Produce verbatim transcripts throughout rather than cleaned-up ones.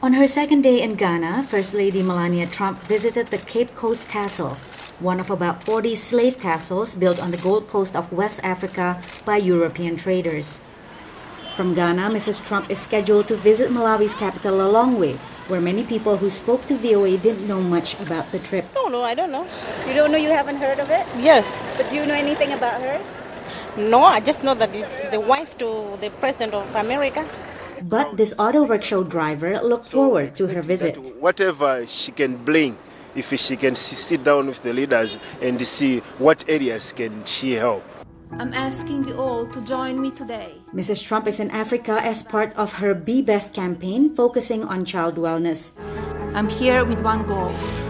On her second day in Ghana, First Lady Melania Trump visited the Cape Coast Castle, one of about forty slave castles built on the Gold Coast of West Africa by European traders. From Ghana, Missus Trump is scheduled to visit Malawi's capital, Lilongwe, where many people who spoke to V O A didn't know much about the trip. No, no, I don't know. You don't know, you haven't heard of it? Yes. But do you know anything about her? No, I just know that it's the wife to the President of America. But this auto rickshaw driver looked forward to her visit. Whatever she can bring, if she can sit down with the leaders and see what areas can she help. I'm asking you all to join me today. Missus Trump is in Africa as part of her Be Best campaign focusing on child wellness. I'm here with one goal,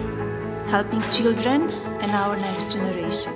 helping children and our next generation.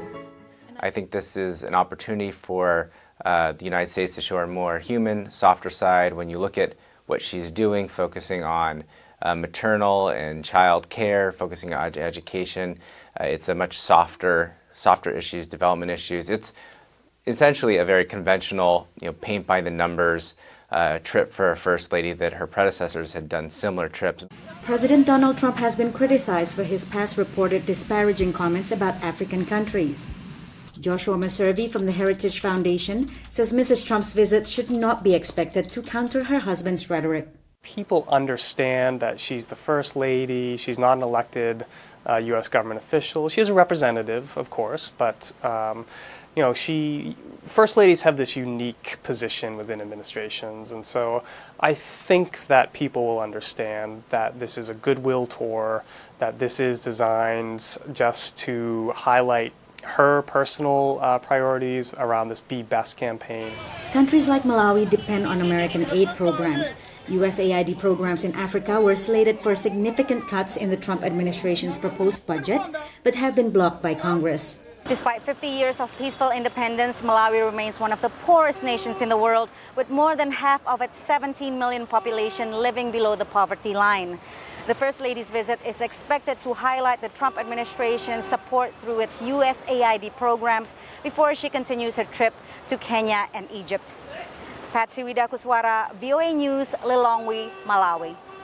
I think this is an opportunity for uh, the United States to show a more human, softer side. When you look at what she's doing, focusing on uh, maternal and child care, focusing on ed education, uh, it's a much softer, softer issues, development issues. It's essentially a very conventional, you know, paint by the numbers uh, trip for a First Lady that her predecessors had done similar trips. President Donald Trump has been criticized for his past reported disparaging comments about African countries. Joshua Maservi from the Heritage Foundation says Missus Trump's visit should not be expected to counter her husband's rhetoric. People understand that she's the First Lady, she's not an elected uh, U S government official. She is a representative, of course, but um, you know, she, First Ladies have this unique position within administrations, and so I think that people will understand that this is a goodwill tour, that this is designed just to highlight her personal uh, priorities around this Be Best campaign. Countries like Malawi depend on American aid programs. U S A I D programs in Africa were slated for significant cuts in the Trump administration's proposed budget, but have been blocked by Congress. Despite fifty years of peaceful independence, Malawi remains one of the poorest nations in the world, with more than half of its seventeen million population living below the poverty line. The First Lady's visit is expected to highlight the Trump administration's support through its U S A I D programs before she continues her trip to Kenya and Egypt. Patsy Widakuswara, V O A News, Lilongwe, Malawi.